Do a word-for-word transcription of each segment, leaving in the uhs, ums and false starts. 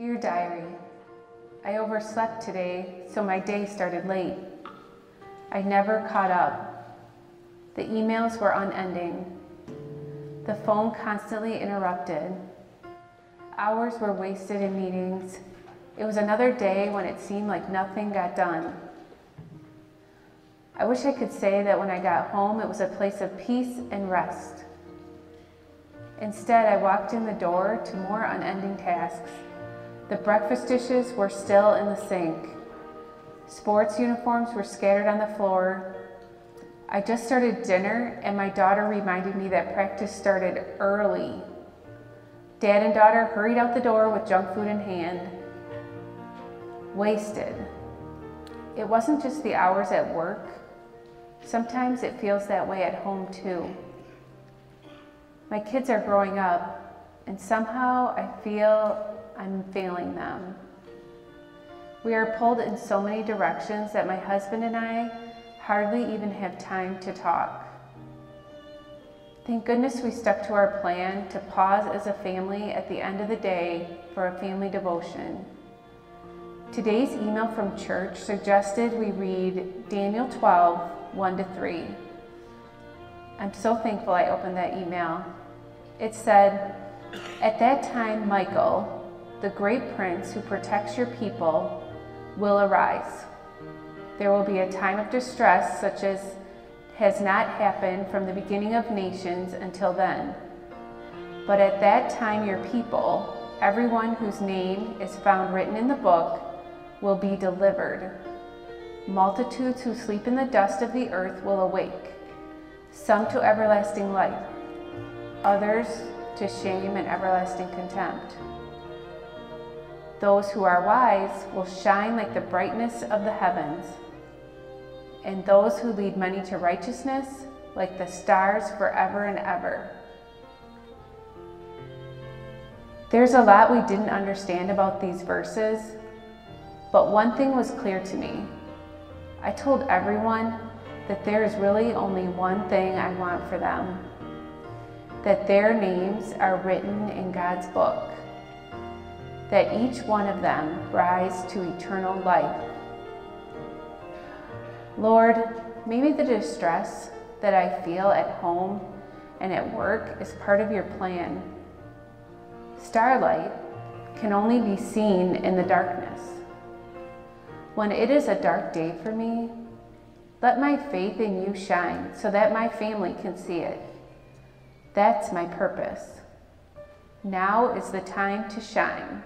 Dear Diary, I overslept today, so my day started late. I never caught up. The emails were unending. The phone constantly interrupted. Hours were wasted in meetings. It was another day when it seemed like nothing got done. I wish I could say that when I got home, it was a place of peace and rest. Instead, I walked in the door to more unending tasks. The breakfast dishes were still in the sink. Sports uniforms were scattered on the floor. I just started dinner, and my daughter reminded me that practice started early. Dad and daughter hurried out the door with junk food in hand. Wasted. It wasn't just the hours at work. Sometimes it feels that way at home too. My kids are growing up, and somehow I feel I'm failing them. We are pulled in so many directions that my husband and I hardly even have time to talk. Thank goodness we stuck to our plan to pause as a family at the end of the day for a family devotion. Today's email from church suggested we read Daniel twelve, one to three. I'm so thankful I opened that email. It said, "At that time, Michael, the great prince who protects your people, will arise. There will be a time of distress such as has not happened from the beginning of nations until then. But at that time your people, everyone whose name is found written in the book, will be delivered. Multitudes who sleep in the dust of the earth will awake, some to everlasting life, others to shame and everlasting contempt. Those who are wise will shine like the brightness of the heavens, and those who lead many to righteousness like the stars forever and ever." There's a lot we didn't understand about these verses, but one thing was clear to me. I told everyone that there is really only one thing I want for them, that their names are written in God's book, that each one of them rise to eternal life. Lord, maybe the distress that I feel at home and at work is part of your plan. Starlight can only be seen in the darkness. When it is a dark day for me, let my faith in you shine so that my family can see it. That's my purpose. Now is the time to shine.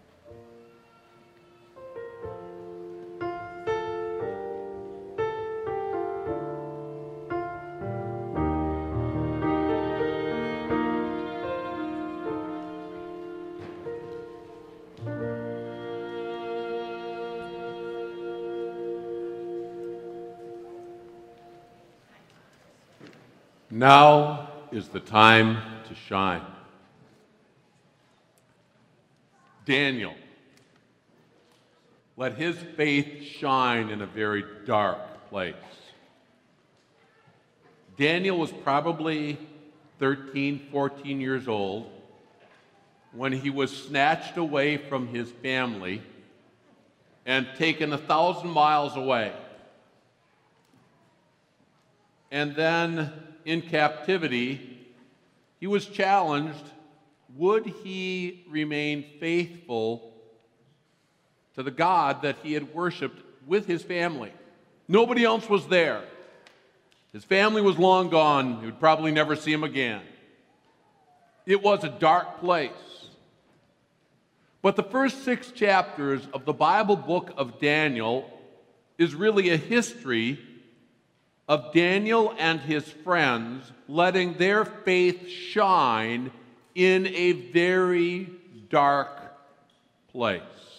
Now is the time to shine. Daniel, let his faith shine in a very dark place. Daniel was probably thirteen, fourteen years old when he was snatched away from his family and taken a thousand miles away. And then in captivity, he was challenged, would he remain faithful to the God that he had worshiped with his family? Nobody else was there. His family was long gone. He would probably never see him again. It was a dark place. But the first six chapters of the Bible book of Daniel is really a history of Daniel and his friends letting their faith shine in a very dark place.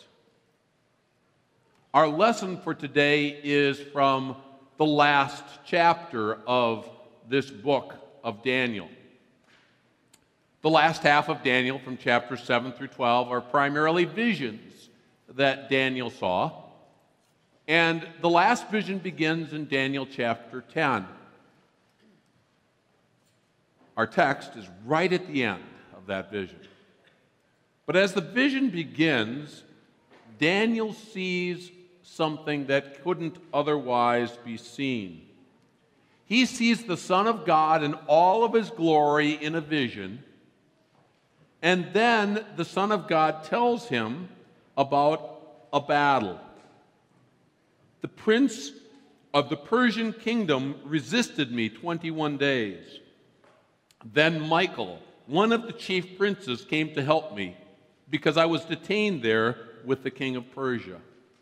Our lesson for today is from the last chapter of this book of Daniel. The last half of Daniel, from chapters seven through twelve, are primarily visions that Daniel saw. And the last vision begins in Daniel chapter ten. Our text is right at the end of that vision. But as the vision begins, Daniel sees something that couldn't otherwise be seen. He sees the Son of God in all of his glory in a vision, and then the Son of God tells him about a battle. The prince of the Persian kingdom resisted me twenty-one days. Then Michael, one of the chief princes, came to help me, because I was detained there with the king of Persia.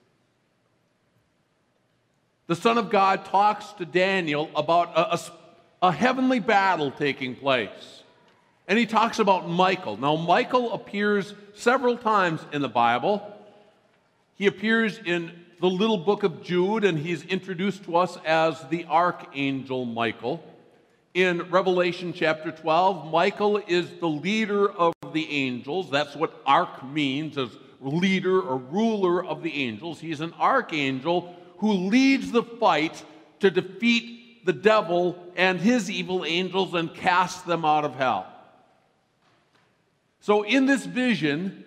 The Son of God talks to Daniel about a, a, a heavenly battle taking place. And he talks about Michael. Now, Michael appears several times in the Bible. He appears in the little book of Jude, and he's introduced to us as the archangel Michael. In Revelation chapter twelve, Michael is the leader of the angels. That's what arch means, as leader or ruler of the angels. He's an archangel who leads the fight to defeat the devil and his evil angels and cast them out of hell. So in this vision,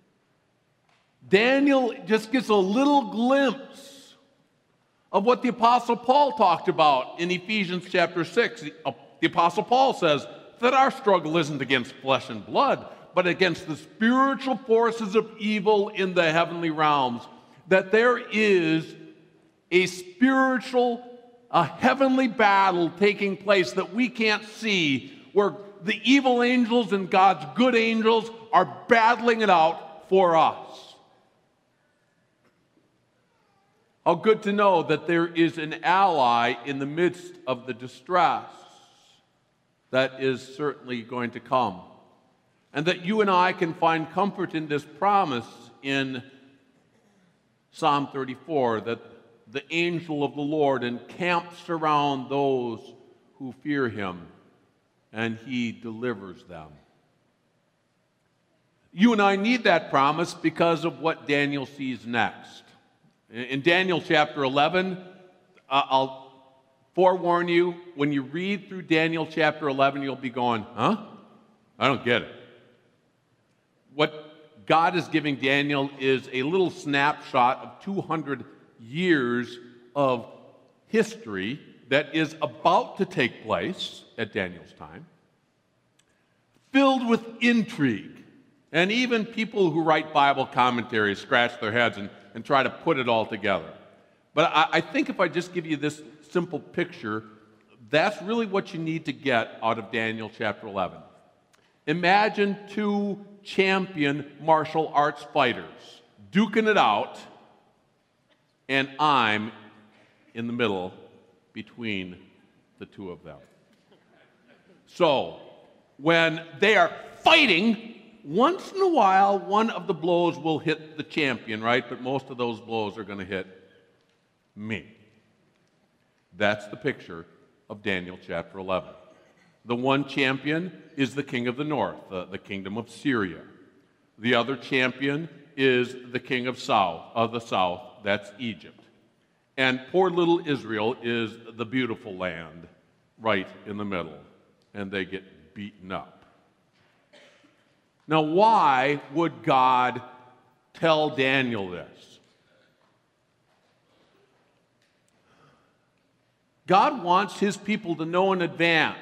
Daniel just gets a little glimpse of what the Apostle Paul talked about in Ephesians chapter six. The, uh, the Apostle Paul says that our struggle isn't against flesh and blood, but against the spiritual forces of evil in the heavenly realms. That there is a spiritual, a heavenly battle taking place that we can't see, where the evil angels and God's good angels are battling it out for us. How good to know that there is an ally in the midst of the distress that is certainly going to come. And that you and I can find comfort in this promise in Psalm thirty-four, that the angel of the Lord encamps around those who fear him, and he delivers them. You and I need that promise because of what Daniel sees next. In Daniel chapter eleven, I'll forewarn you, when you read through Daniel chapter eleven, you'll be going, huh? I don't get it. What God is giving Daniel is a little snapshot of two hundred years of history that is about to take place at Daniel's time, filled with intrigue. And even people who write Bible commentaries scratch their heads and, and try to put it all together. But I, I think if I just give you this simple picture, that's really what you need to get out of Daniel chapter eleven. Imagine two champion martial arts fighters duking it out, and I'm in the middle between the two of them. So, when they are fighting, once in a while, one of the blows will hit the champion, right? But most of those blows are going to hit me. That's the picture of Daniel chapter eleven. The one champion is the king of the north, the, the kingdom of Syria. The other champion is the king of south, of the south, that's Egypt. And poor little Israel is the beautiful land right in the middle, and they get beaten up. Now, why would God tell Daniel this? God wants his people to know in advance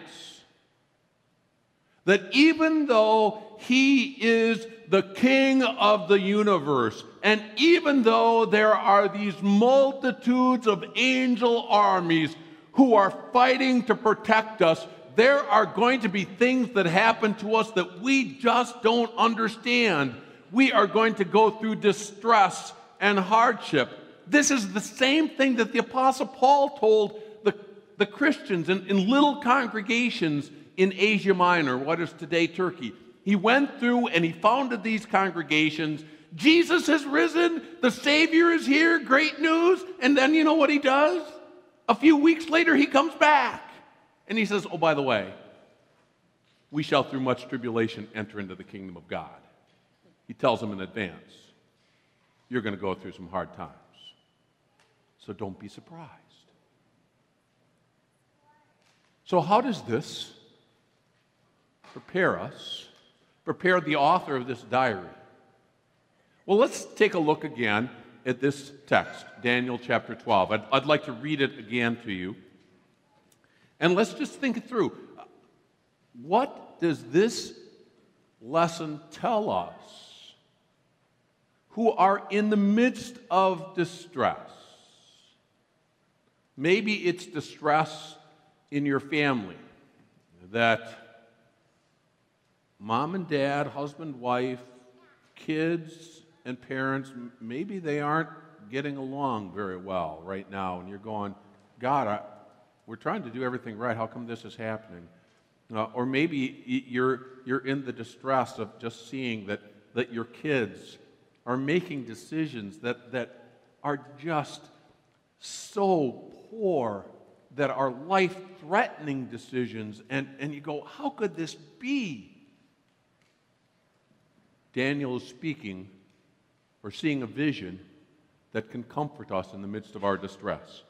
that even though he is the king of the universe, and even though there are these multitudes of angel armies who are fighting to protect us, there are going to be things that happen to us that we just don't understand. We are going to go through distress and hardship. This is the same thing that the Apostle Paul told the, the Christians in, in little congregations in Asia Minor, what is today Turkey. He went through and he founded these congregations. Jesus has risen. The Savior is here. Great news. And then you know what he does? A few weeks later, he comes back. And he says, oh, by the way, we shall through much tribulation enter into the kingdom of God. He tells them in advance, you're going to go through some hard times. So don't be surprised. So how does this prepare us, prepare the author of this diary Well, let's take a look again at this text, Daniel chapter twelve. I'd, I'd like to read it again to you. And let's just think it through. What does this lesson tell us who are in the midst of distress? Maybe it's distress in your family, that mom and dad, husband, wife, kids, and parents, maybe they aren't getting along very well right now, and you're going, God, I, we're trying to do everything right. How come this is happening? Uh, or maybe you're, you're in the distress of just seeing that, that your kids are making decisions that, that are just so poor, that are life-threatening decisions, and, and you go, how could this be? Daniel is speaking or seeing a vision that can comfort us in the midst of our distress.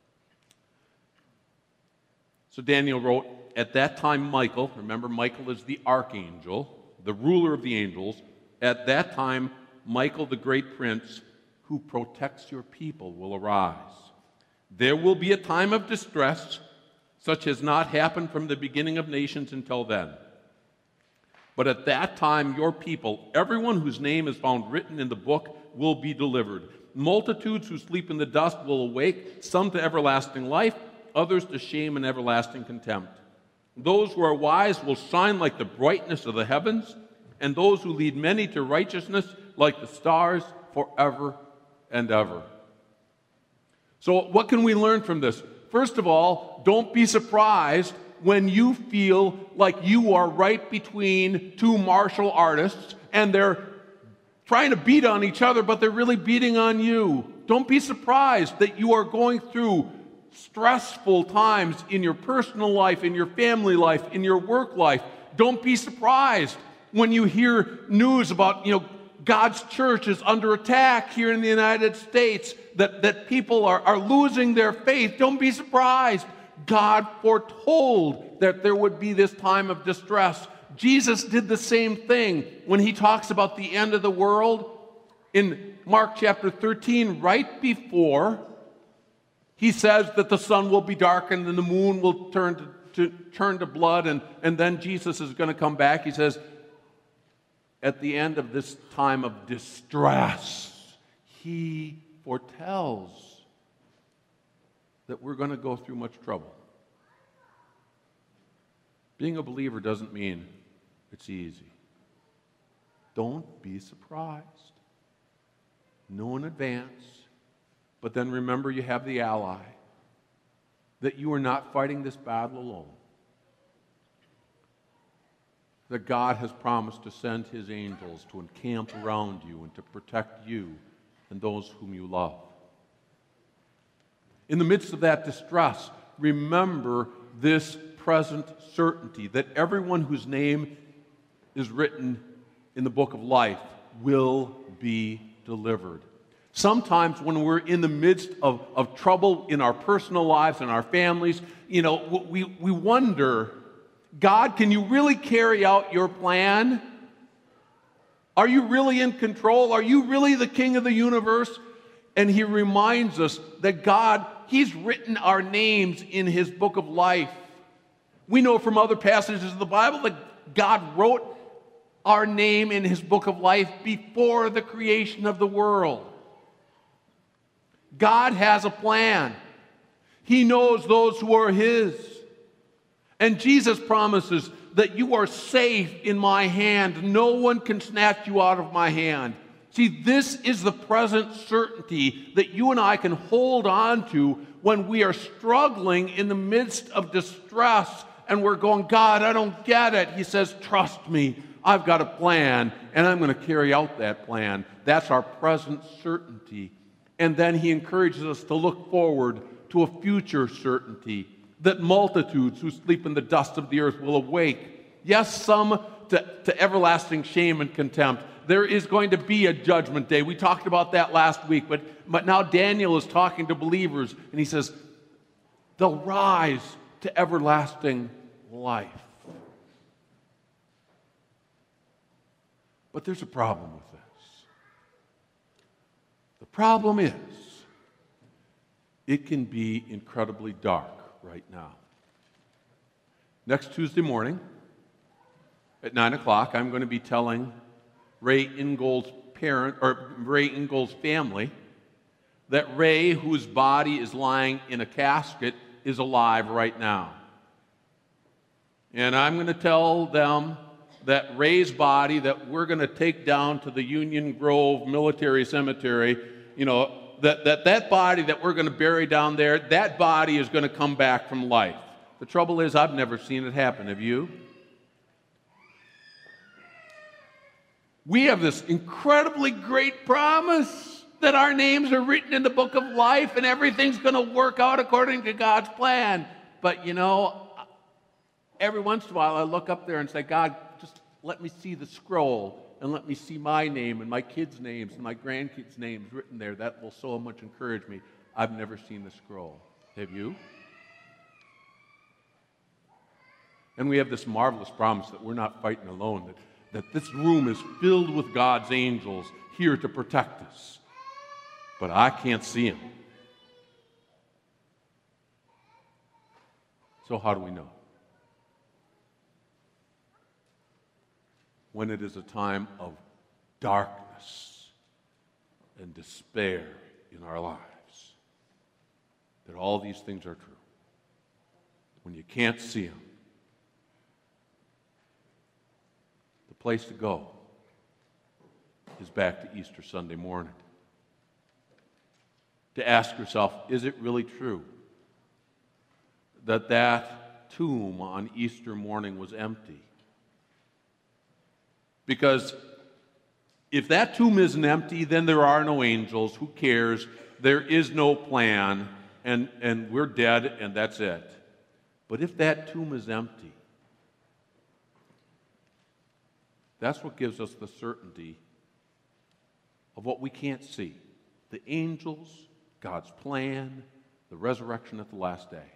So Daniel wrote, at that time Michael, remember Michael is the archangel, the ruler of the angels, at that time Michael the great prince who protects your people will arise. There will be a time of distress such as not happened from the beginning of nations until then. But at that time your people, everyone whose name is found written in the book, will be delivered. Multitudes who sleep in the dust will awake, some to everlasting life, others to shame and everlasting contempt. Those who are wise will shine like the brightness of the heavens, and those who lead many to righteousness like the stars forever and ever. So what can we learn from this? First of all, don't be surprised when you feel like you are right between two martial artists and they're trying to beat on each other, but they're really beating on you. Don't be surprised that you are going through stressful times in your personal life, in your family life, in your work life. Don't be surprised when you hear news about, you know, God's church is under attack here in the United States, that, that people are, are losing their faith. Don't be surprised. God foretold that there would be this time of distress. Jesus did the same thing when he talks about the end of the world in Mark chapter thirteen, right before he says that the sun will be darkened and the moon will turn to, to, turn to blood, and, and then Jesus is going to come back. He says, at the end of this time of distress, he foretells that we're going to go through much trouble. Being a believer doesn't mean it's easy. Don't be surprised. Know in advance, but then remember you have the ally, that you are not fighting this battle alone. That God has promised to send his angels to encamp around you and to protect you and those whom you love. In the midst of that distress, remember this present certainty that everyone whose name is written in the book of life will be delivered. Sometimes when we're in the midst of, of trouble in our personal lives and our families, you know, we, we wonder, God, can you really carry out your plan? Are you really in control? Are you really the king of the universe? And he reminds us that God, he's written our names in his book of life. We know from other passages of the Bible that God wrote our name in his book of life before the creation of the world. God has a plan. He knows those who are his. And Jesus promises that you are safe in my hand. No one can snatch you out of my hand. See, this is the present certainty that you and I can hold on to when we are struggling in the midst of distress and we're going, God, I don't get it. He says, trust me. I've got a plan, and I'm going to carry out that plan. That's our present certainty. And then he encourages us to look forward to a future certainty, that multitudes who sleep in the dust of the earth will awake. Yes, some to, to everlasting shame and contempt. There is going to be a judgment day. We talked about that last week, but, but now Daniel is talking to believers, and he says, they'll rise to everlasting life. But there's a problem with this. problem is, it can be incredibly dark right now. Next Tuesday morning at nine o'clock, I'm going to be telling Ray Ingold's parent, or Ray Ingold's family, that Ray, whose body is lying in a casket, is alive right now. And I'm going to tell them that Ray's body that we're going to take down to the Union Grove Military Cemetery, you know, that that, that body that we're going to bury down there, that body is going to come back from life. The trouble is, I've never seen it happen. Have you? We have this incredibly great promise that our names are written in the book of life and everything's going to work out according to God's plan. But, you know, every once in a while I look up there and say, God, just let me see the scroll and let me see my name and my kids' names and my grandkids' names written there. That will so much encourage me. I've never seen the scroll. Have you? And we have this marvelous promise that we're not fighting alone, that, that this room is filled with God's angels here to protect us. But I can't see them. So how do we know? When it is a time of darkness and despair in our lives, that all these things are true. When you can't see them, the place to go is back to Easter Sunday morning. To ask yourself, is it really true that that tomb on Easter morning was empty? Because if that tomb isn't empty, then there are no angels. Who cares? There is no plan, and, and we're dead, and that's it. But if that tomb is empty, that's what gives us the certainty of what we can't see. The angels, God's plan, the resurrection at the last day.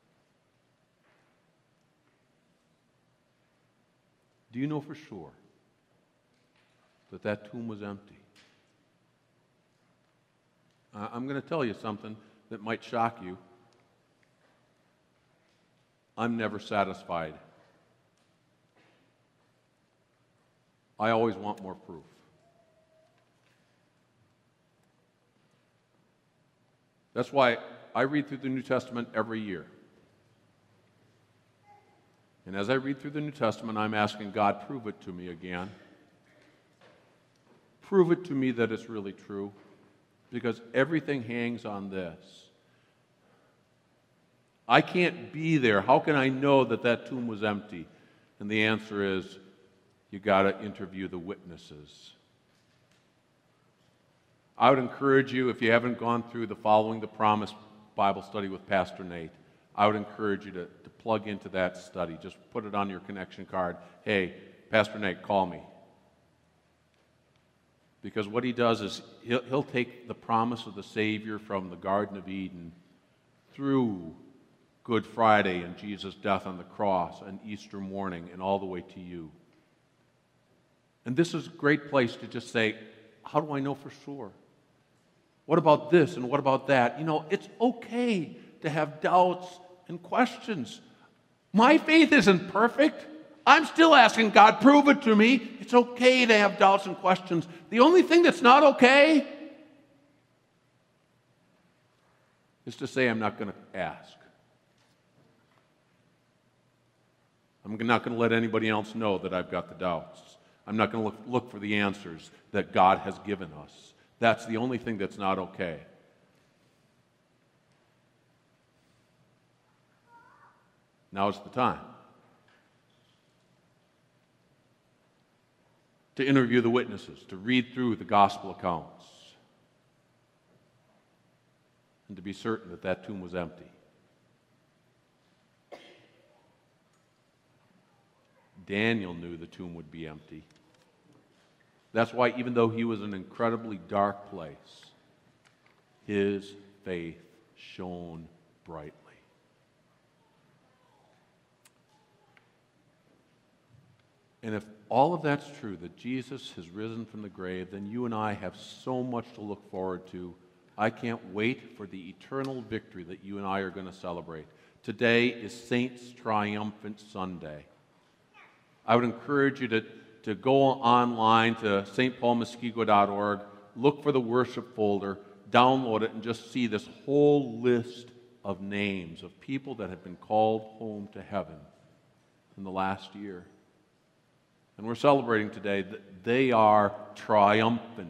Do you know for sure that that tomb was empty? Uh, I'm going to tell you something that might shock you. I'm never satisfied. I always want more proof. That's why I read through the New Testament every year. And as I read through the New Testament, I'm asking God, prove it to me again. Prove it to me that it's really true, because everything hangs on this. I can't be there. How can I know that that tomb was empty? And the answer is, you got to interview the witnesses. I would encourage you, if you haven't gone through the Following the Promise Bible study with Pastor Nate, I would encourage you to, to plug into that study. Just put it on your connection card. Hey, Pastor Nate, call me. Because what he does is he'll, he'll take the promise of the Savior from the Garden of Eden through Good Friday and Jesus' death on the cross and Easter morning and all the way to you. And this is a great place to just say, how do I know for sure? What about this and what about that? You know, it's okay to have doubts and questions. My faith isn't perfect. I'm still asking God, prove it to me. It's okay to have doubts and questions. The only thing that's not okay is to say I'm not going to ask. I'm not going to let anybody else know that I've got the doubts. I'm not going to look, look for the answers that God has given us. That's the only thing that's not okay. Now's the time to interview the witnesses, to read through the gospel accounts, and to be certain that that tomb was empty. Daniel knew the tomb would be empty. That's why, even though he was in an incredibly dark place, his faith shone brightly. And if all of that's true, that Jesus has risen from the grave, then you and I have so much to look forward to. I can't wait for the eternal victory that you and I are going to celebrate. Today is Saints' Triumphant Sunday. I would encourage you to, to go online to s t paul muskego dot org, look for the worship folder, download it, and just see this whole list of names of people that have been called home to heaven in the last year. And we're celebrating today that they are triumphant.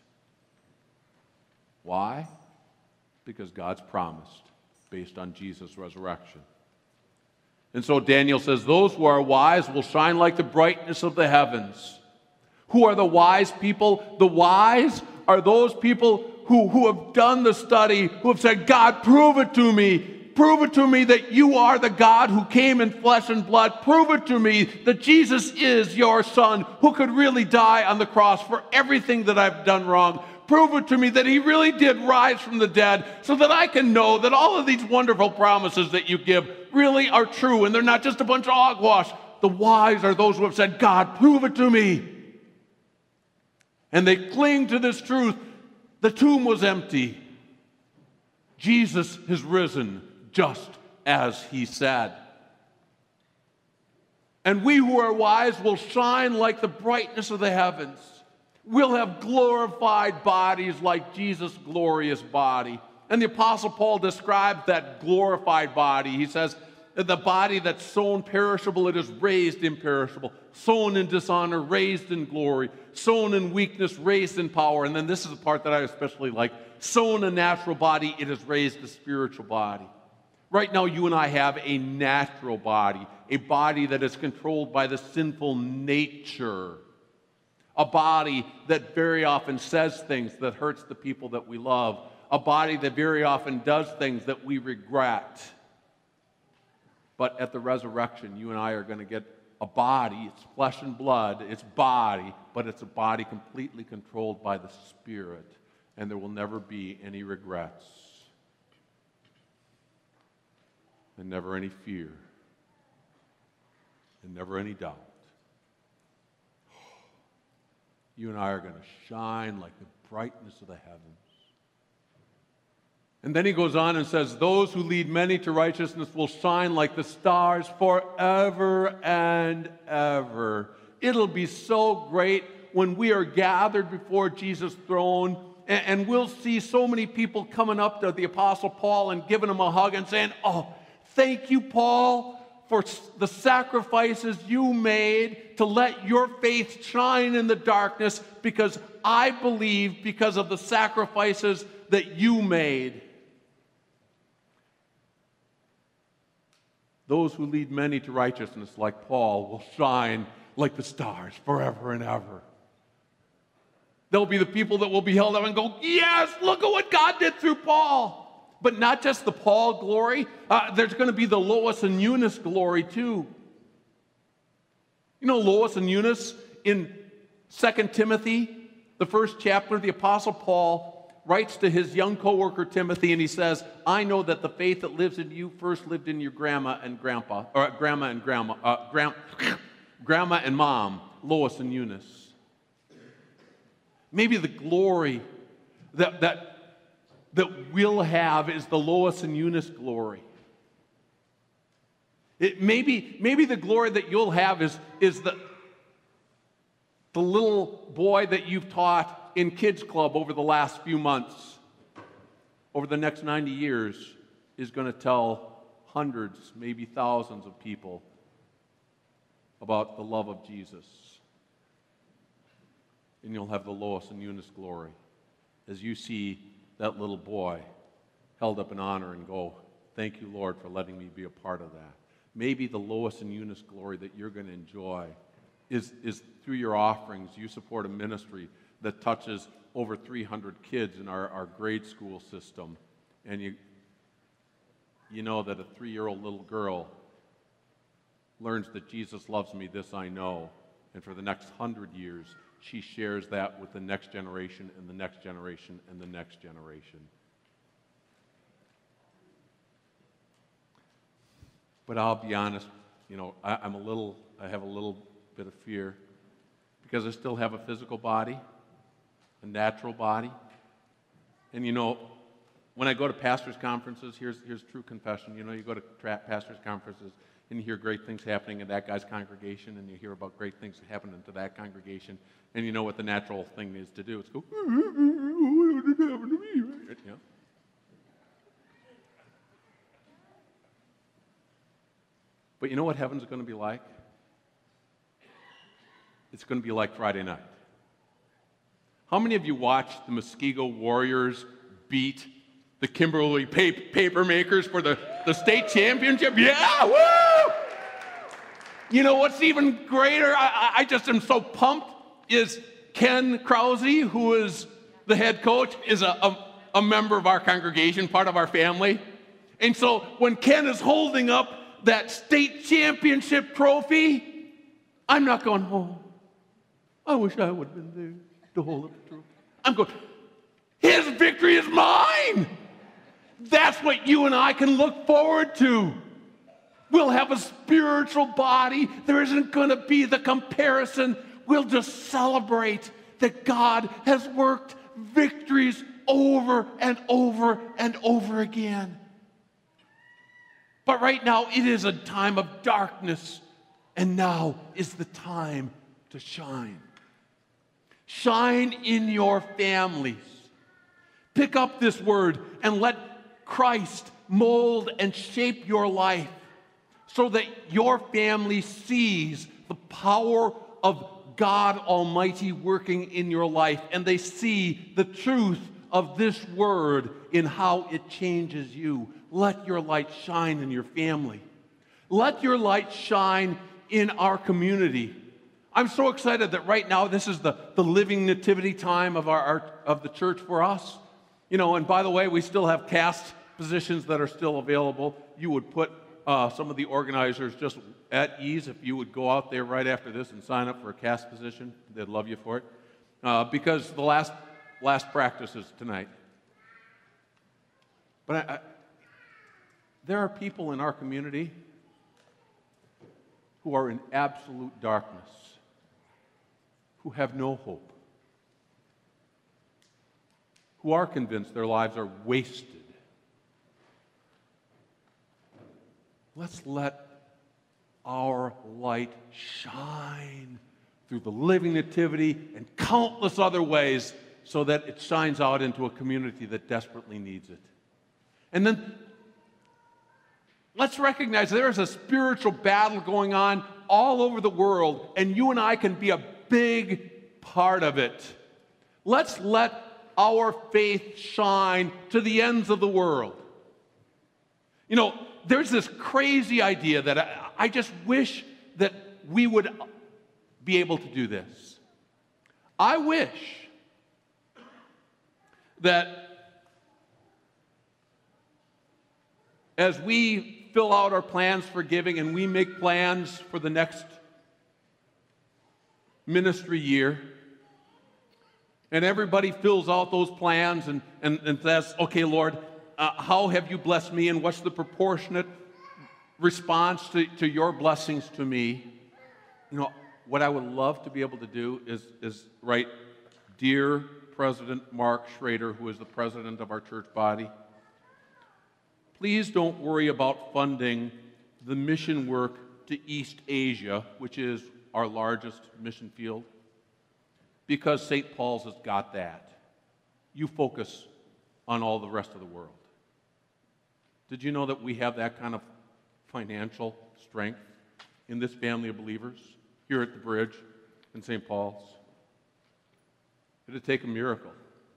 Why? Because God's promised, based on Jesus' resurrection. And so Daniel says, those who are wise will shine like the brightness of the heavens. Who are the wise people? The wise are those people who, who have done the study, who have said, God, prove it to me. Prove it to me that you are the God who came in flesh and blood. Prove it to me that Jesus is your Son who could really die on the cross for everything that I've done wrong. Prove it to me that he really did rise from the dead so that I can know that all of these wonderful promises that you give really are true and they're not just a bunch of hogwash. The wise are those who have said, God, prove it to me. And they cling to this truth. The tomb was empty. Jesus has risen just as he said. And we who are wise will shine like the brightness of the heavens. We'll have glorified bodies like Jesus' glorious body. And the Apostle Paul describes that glorified body. He says, the body that's sown perishable, it is raised imperishable. Sown in dishonor, raised in glory. Sown in weakness, raised in power. And then this is the part that I especially like. Sown a natural body, it is raised a spiritual body. Right now, you and I have a natural body, a body that is controlled by the sinful nature, a body that very often says things that hurts the people that we love, a body that very often does things that we regret. But at the resurrection, you and I are going to get a body, it's flesh and blood, it's body, but it's a body completely controlled by the Spirit, and there will never be any regrets. And never any fear, and never any doubt. You and I are going to shine like the brightness of the heavens. And then he goes on and says, those who lead many to righteousness will shine like the stars forever and ever. It'll be so great when we are gathered before Jesus' throne, and, and we'll see so many people coming up to the Apostle Paul and giving him a hug and saying, oh, thank you, Paul, for the sacrifices you made to let your faith shine in the darkness, because I believe because of the sacrifices that you made. Those who lead many to righteousness, like Paul, will shine like the stars forever and ever. They'll be the people that will be held up and go, yes, look at what God did through Paul. But not just the Paul glory. Uh, there's going to be the Lois and Eunice glory too. You know Lois and Eunice in Second Timothy, the first chapter, the Apostle Paul writes to his young co-worker Timothy, and he says, I know that the faith that lives in you first lived in your grandma and grandpa, or grandma and grandma, uh, gram, grandma and mom, Lois and Eunice. Maybe the glory that, that that we'll have is the Lois and Eunice glory. It, maybe, maybe the glory that you'll have is, is the, the little boy that you've taught in Kids Club over the last few months, over the next ninety years, is going to tell hundreds, maybe thousands of people about the love of Jesus. And you'll have the Lois and Eunice glory as you see that little boy held up in honor and go, thank you, Lord, for letting me be a part of that. Maybe the Lois and Eunice glory that you're going to enjoy is, is through your offerings. You support a ministry that touches over three hundred kids in our, our grade school system. And you, you know that a three-year-old little girl learns that Jesus loves me, this I know. And for the next hundred years, she shares that with the next generation and the next generation and the next generation. But I'll be honest, you know, I, I'm a little, I have a little bit of fear because I still have a physical body, a natural body. And you know, when I go to pastors' conferences, here's, here's true confession. You know, you go to tra- pastors' conferences and you hear great things happening in that guy's congregation, and you hear about great things happening to that congregation, and you know what the natural thing is to do. It's go, what did happen to me? You know? But you know what heaven's going to be like? It's going to be like Friday night. How many of you watched the Muskego Warriors beat the Kimberly pa- Papermakers for the, the state championship? Yeah, woo! You know what's even greater? I, I just am so pumped is Ken Krause, who is the head coach, is a, a, a member of our congregation, part of our family. And so when Ken is holding up that state championship trophy, I'm not going home. I wish I would have been there to hold up the trophy. I'm going, his victory is mine. That's what you and I can look forward to. We'll have a spiritual body. There isn't going to be the comparison. We'll just celebrate that God has worked victories over and over and over again. But right now, it is a time of darkness, and now is the time to shine. Shine in your families. Pick up this word and let Christ mold and shape your life so that your family sees the power of God Almighty working in your life, and they see the truth of this word in how it changes you. Let your light shine in your family. Let your light shine in our community. I'm so excited that right now this is the, the living nativity time of our, our of the church for us. You know, and by the way, we still have cast positions that are still available. You would put uh, some of the organizers just at ease if you would go out there right after this and sign up for a cast position. They'd love you for it. Uh, because the last last practice is tonight. But I, I, there are people in our community who are in absolute darkness, who have no hope, who are convinced their lives are wasted. Let's let our light shine through the living nativity and countless other ways so that it shines out into a community that desperately needs it. And then let's recognize there is a spiritual battle going on all over the world, and you and I can be a big part of it. Let's let our faith shine to the ends of the world. You know, there's this crazy idea that I, I just wish that we would be able to do this. I wish that as we fill out our plans for giving and we make plans for the next ministry year, and everybody fills out those plans and, and, and says, okay, Lord, uh, how have you blessed me, and what's the proportionate response to, to your blessings to me? You know, what I would love to be able to do is, is write, Dear President Mark Schrader, who is the president of our church body, please don't worry about funding the mission work to East Asia, which is our largest mission field, because Saint Paul's has got that. You focus on all the rest of the world. Did you know that we have that kind of financial strength in this family of believers here at the Bridge in Saint Paul's? It would take a miracle.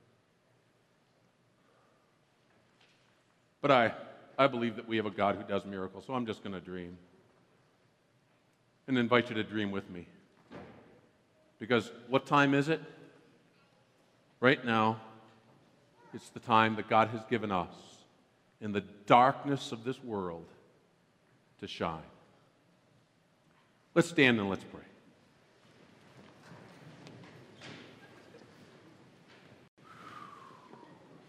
But I, I believe that we have a God who does miracles, so I'm just going to dream and invite you to dream with me. Because what time is it? Right now, it's the time that God has given us in the darkness of this world to shine. Let's stand and let's pray.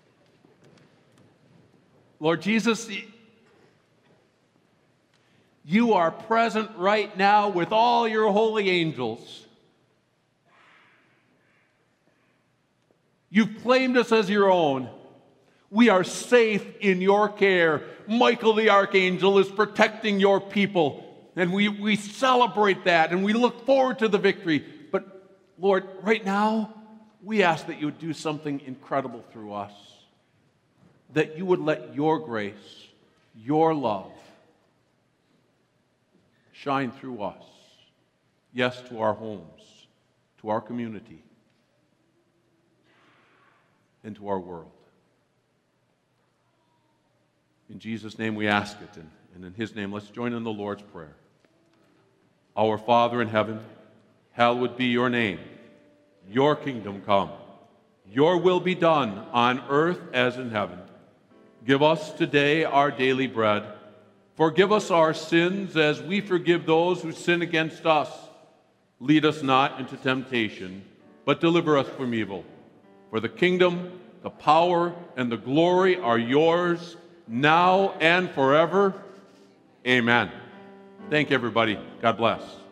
Lord Jesus, You are present right now with all your holy angels. You've claimed us as your own. We are safe in your care. Michael the archangel is protecting your people. And we, we celebrate that and we look forward to the victory. But Lord, right now, we ask that you would do something incredible through us. That you would let your grace, your love, shine through us. Yes, to our homes, to our community, and to our world. In Jesus' name we ask it, and, and in his name let's join in the Lord's Prayer. Our Father in heaven, hallowed be your name. Your kingdom come. Your will be done on earth as in heaven. Give us today our daily bread. Forgive us our sins as we forgive those who sin against us. Lead us not into temptation, but deliver us from evil. For the kingdom, the power, and the glory are yours, now and forever. Amen. Thank you, everybody. God bless.